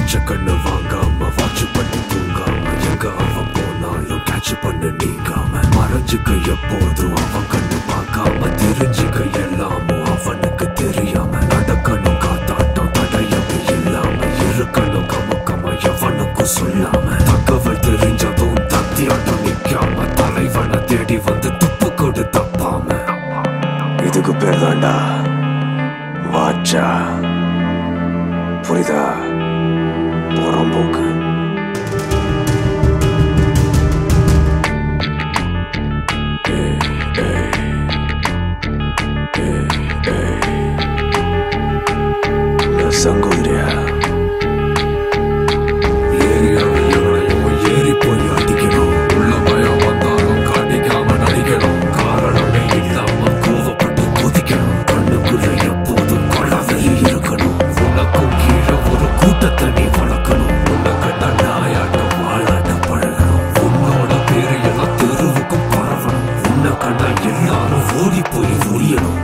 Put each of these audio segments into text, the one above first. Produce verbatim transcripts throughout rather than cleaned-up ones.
பச்சை கண்ணு வாங்காம வாட்ச் பண்ணி தூங்காம எங்க அவன் போனாலும் கேட்ச் பண்ண நீங்காம மறைஞ்சுக்க எப்போதும் அவன் கண்ணு பார்க்காம தெரிஞ்சுக்க எல்லாமும் அவனுக்கு தெரியாம நடக்கணும் காத்தாட்டம் தடையவே இல்லாம இருக்கணும் கமக்கமா எவனுக்கும் சொல்லாம தகவல் தெரிஞ்சதும் தத்தியாட்டம் நிக்காம தலைவனை தேடி வந்து துப்பு கொடு தப்பாம இதுக்கு பேர் தாண்டா வாச்சா புரியுதா புறம்போக்கு சங்கோதிரியா ஏறி போய் அடிக்கணும் உள்ள பயம் வந்தாலும் காட்டிக்காம நடிக்கணும் காரணமே இல்லாம கோவப்பட்டு கொதிக்கணும் கண்ணுக்குள்ள எப்போதும் கொள்ளவெளி இருக்கணும் உனக்கும் கீழே ஒரு கூட்டத்தை நீ வளர்க்கணும் உனக்கு நாயாட்டம் வாழாட்டம் பழகணும் உன்னோட பேரு எல்லாம் தெருவுக்கும் பரவணும் உன்னை கண்டா எல்லாரும் ஓடி போய் ஒழியணும்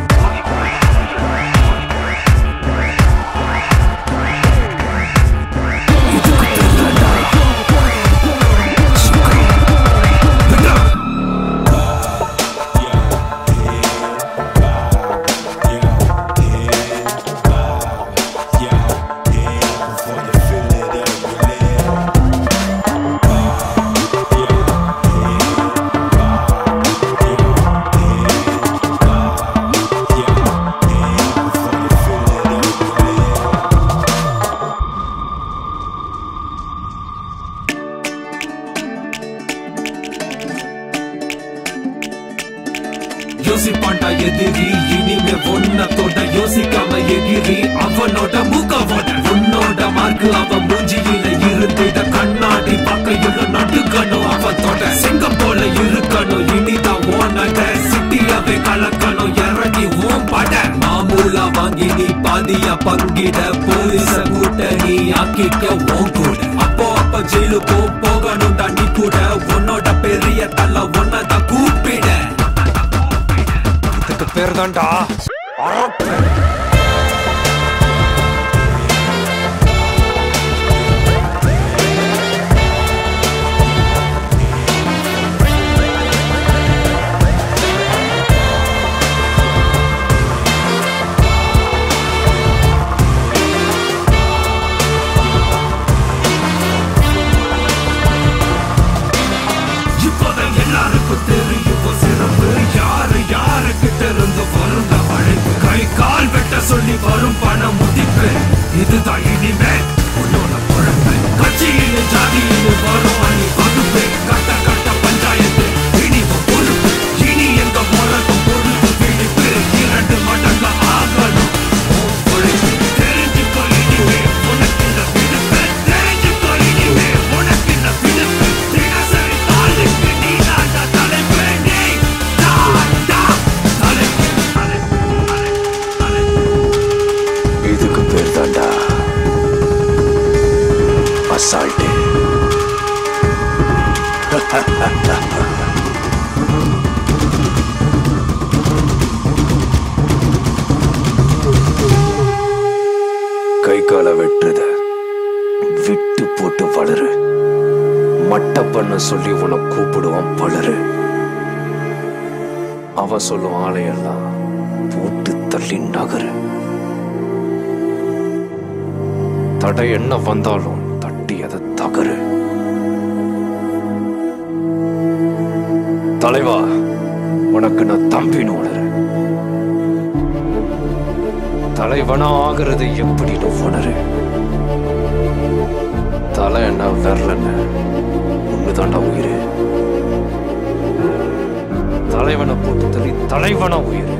யோசிப்பாண்டா எதிரி இனிமே ஒன்னத்தோட யோசிக்காம எகிரி அவனோட மூக்கவோட உன்னோட மார்க்கு அவன் மூஞ்சியில இருந்திட கண்ணாடி பக்கையுள்ள நடுக்கணும் அவத்தோட சிங்கம் போல இருக்கணும் இனிதான் ஓனட சிட்டியாவே கலக்கணும் இறங்கி ஓம் பட மாமூலா வாங்கி நீ பாதியா பங்கிட போலீஸ கூட்ட நீ ஆக்கிக்க ஓம் கூட அப்போ அப்ப ஜெயிலுக்கு போகணும் நீ கூட உன்னோட பெரிய தள்ள ஒன்னதான் கூப்பிட பேர் தான்டா இப்போதான் எல்லாருக்கும் தெரியும் சிறப்பு யாரு யாருக்கிட்ட இருந்து வரும் அழைப்பு கை கால் வெட்ட சொல்லி வரும் பண முதிப்பு இதுதான் இனிமே உன்னோட பொழப்பு கட்சியில் ஜாதியில் வரும் அணி வகுப்பு கட்ட கட்ட பஞ்சாயத்து இனி பொறுப்பு இனி எங்க போறதும் பொறுப்பு பிடிப்பு இரண்டு மடங்கு ஆகணும் தெரிஞ்சுக்கோ இனிமே உனக்கு இந்த பிடிப்பு தெரிஞ்சுக்கோ இனிமே உனக்கு இந்த பிடிப்பு தினசரி தாளுக்கு நீ தாண்டா தலைப்பு நீ தாண்டா தலைப்பு இதுக்கு பேர் தாண்டா அசால்ட்டு கை கால வெட்டுறத விட்டு போட்டு வளரு மட்ட பண்ண சொல்லி உன கூப்பிடுவான் பலரு அவ சொல்லும் ஆளையெல்லாம் போட்டு தள்ளி நகரு தடை என்ன வந்தாலும் தட்டி அதை தகரு தலைவா உனக்கு நான் தம்பின்னு உணரு தலைவனா ஆகிறது எப்படின்னு உணரு தலை என்ன வரலன்னு ஒண்ணுதாண்டா உயிரு தலைவனை போட்டு தள்ளி தலைவனா உயிரு